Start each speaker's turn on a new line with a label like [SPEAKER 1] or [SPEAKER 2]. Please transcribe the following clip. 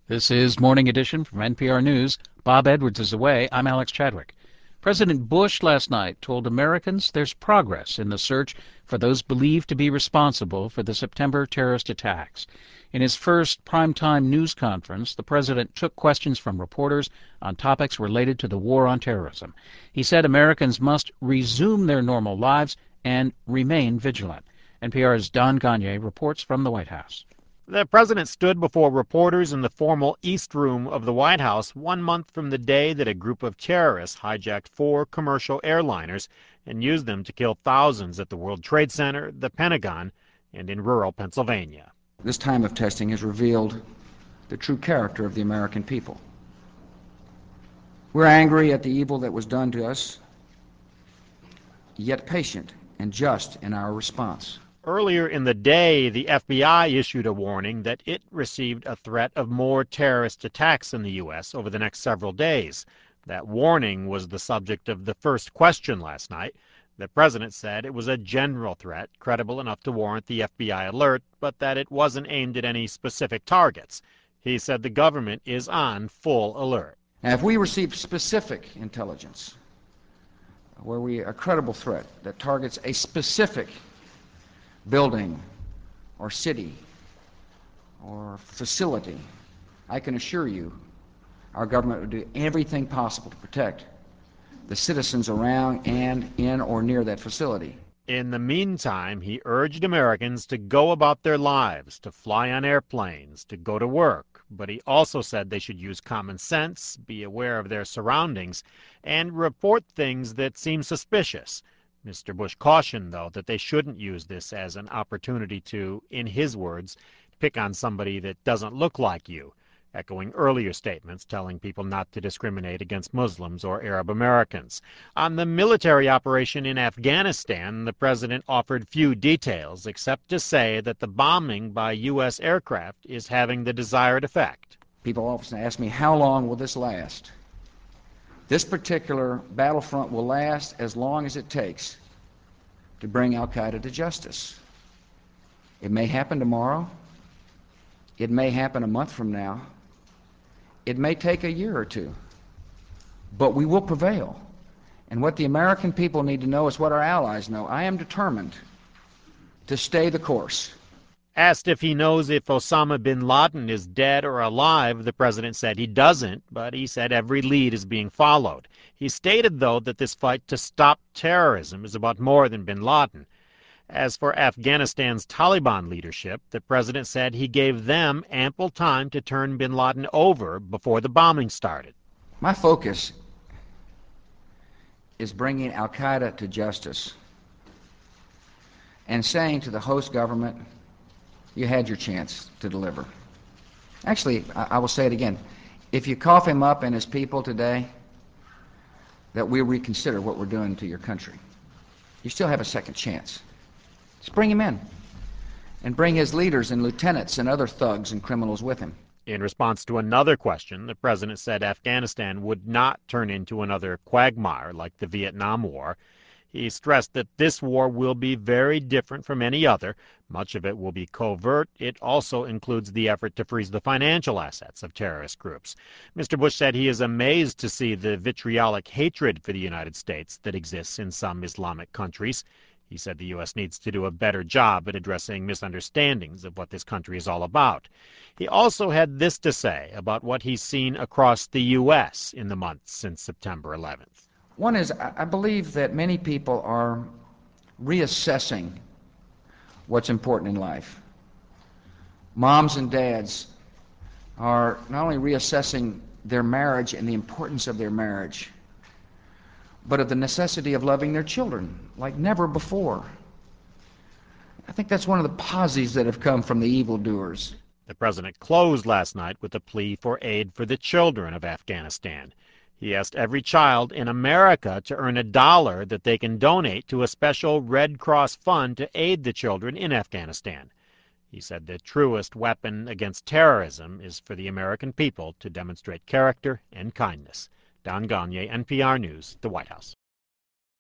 [SPEAKER 1] This is Morning Edition from NPR News. Bob Edwards is away. I'm Alex Chadwick. President Bush last night told Americans there's progress in the search for those believed to be responsible for the September terrorist attacks. In his first primetime news conference, the president took questions from reporters on topics related to the war on terrorism. He said Americans must resume their normal lives and remain vigilant. NPR's Don Gonyea reports from the White House.
[SPEAKER 2] The president stood before reporters in the formal East Room of the White House 1 month from the day that a group of terrorists hijacked 4 commercial airliners and used them to kill thousands at the World Trade Center, the Pentagon, and in rural Pennsylvania.
[SPEAKER 3] This time of testing has revealed the true character of the American people. We're angry at the evil that was done to us, yet patient and just in our response.
[SPEAKER 2] Earlier in the day, the FBI issued a warning that it received a threat of more terrorist attacks in the U.S. over the next several days. That warning was the subject of the first question last night. The president said it was a general threat, credible enough to warrant the FBI alert, but that it wasn't aimed at any specific targets. He said the government is on full alert.
[SPEAKER 3] Now, if we receive specific intelligence, a credible threat that targets a specific building or city or facility, I can assure you our government will do everything possible to protect the citizens around and in or near that facility.
[SPEAKER 2] In the meantime, he urged Americans to go about their lives, to fly on airplanes, to go to work. But he also said they should use common sense, be aware of their surroundings, and report things that seem suspicious. Mr. Bush cautioned, though, that they shouldn't use this as an opportunity to, in his words, pick on somebody that doesn't look like you, echoing earlier statements telling people not to discriminate against Muslims or Arab Americans. On the military operation in Afghanistan, the president offered few details, except to say that the bombing by U.S. aircraft is having the desired effect.
[SPEAKER 3] People often ask me, how long will this last? This particular battlefront will last as long as it takes to bring al-Qaeda to justice. It may happen tomorrow. It may happen a month from now. It may take a year or two. But we will prevail. And what the American people need to know is what our allies know. I am determined to stay the course.
[SPEAKER 2] Asked if he knows if Osama bin Laden is dead or alive, the president said he doesn't, but he said every lead is being followed. He stated, though, that this fight to stop terrorism is about more than bin Laden. As for Afghanistan's Taliban leadership, the president said he gave them ample time to turn bin Laden over before the bombing started.
[SPEAKER 3] My focus is bringing al-Qaeda to justice and saying to the host government, you had your chance to deliver. Actually, I will say it again. If you cough him up and his people today, that we reconsider what we're doing to your country. You still have a second chance. Just bring him in and bring his leaders and lieutenants and other thugs and criminals with him.
[SPEAKER 2] In response to another question, the president said Afghanistan would not turn into another quagmire like the Vietnam War. He stressed that this war will be very different from any other. Much of it will be covert. It also includes the effort to freeze the financial assets of terrorist groups. Mr. Bush said he is amazed to see the vitriolic hatred for the United States that exists in some Islamic countries. He said the U.S. needs to do a better job at addressing misunderstandings of what this country is all about. He also had this to say about what he's seen across the U.S. in the months since September 11th.
[SPEAKER 3] One is, I believe that many people are reassessing what's important in life. Moms and dads are not only reassessing their marriage and the importance of their marriage, but of the necessity of loving their children like never before. I think that's one of the positives that have come from the evildoers.
[SPEAKER 2] The president closed last night with a plea for aid for the children of Afghanistan. He asked every child in America to earn $1 that they can donate to a special Red Cross fund to aid the children in Afghanistan. He said the truest weapon against terrorism is for the American people to demonstrate character and kindness. Don Gonyea, NPR News, the White House.